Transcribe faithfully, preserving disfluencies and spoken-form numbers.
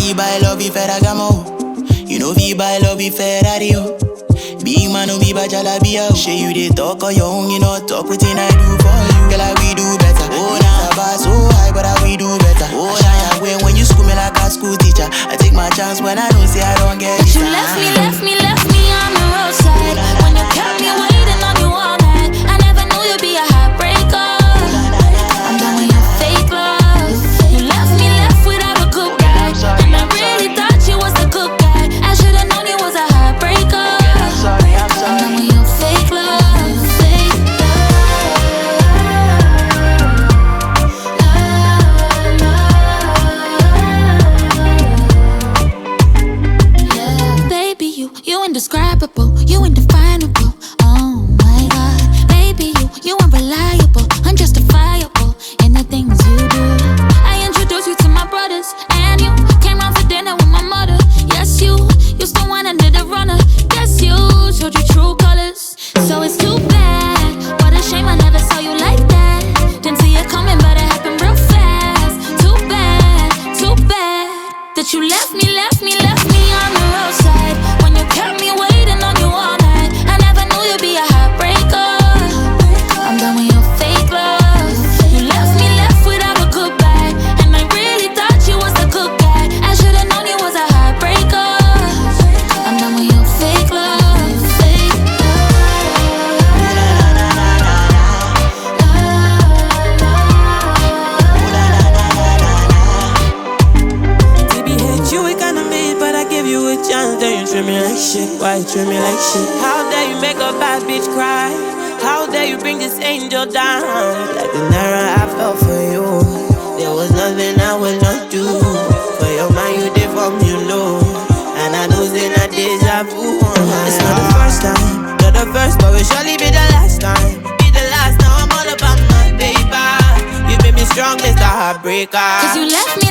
fi buy love if Ferragamo. You know fi buy love if Ferrari. Big man no be bajalabia. Shey you dey talk on your own, you know talk wetin I do for you. Girl, I we do better. Oh nah, bar so high, but I we do better. Oh nah, when when you school me like a school teacher, I take my chance when I don't say I don't get it. You left me, left me, left me on the roadside. When you kept me waiting on you all night, I never knew you'd be a heartbreaker. I'm done with your fake love. You left me left without a good guy, and I really thought you was the good guy. I should've known you was a heartbreaker. Sorry, I'm sorry. I'm done with your fake love, fake love. Baby, you, you indescribable, you indefinable. Oh my God, baby, you, you unreliable, unjustifiable in the things you do. I introduced you to my brothers, and you came round for dinner with my mother. Yes, you, you still wanted the runner. Yes, you showed your true colors. So it's too bad, what a shame I never saw you like that. Didn't see it coming, but it happened real fast. Too bad, too bad that you left me, left me, left me on the roadside. When you kept me waiting on you all night, I never knew you'd be a heartbreaker. I'm done with your fake love. You left me left without a goodbye, and I really thought you was the good guy. I should've known you was a heartbreaker. I'm done with your fake love, fake T B H, you ain't kinda made, but I give you a chance. Then you treat me like shit. Why you treat me like shit? How dare you make a bad bitch cry? How dare you bring this angel down? Like the Naira I fell for you. There was nothing I would not do. For your mind you did for me, you know. And I know it's not deja vu. It's not the first time, not the first, but it surely be the last time. Be the last, now I'm all about my paper. You made me strong, Mister Heartbreaker. Cause you left me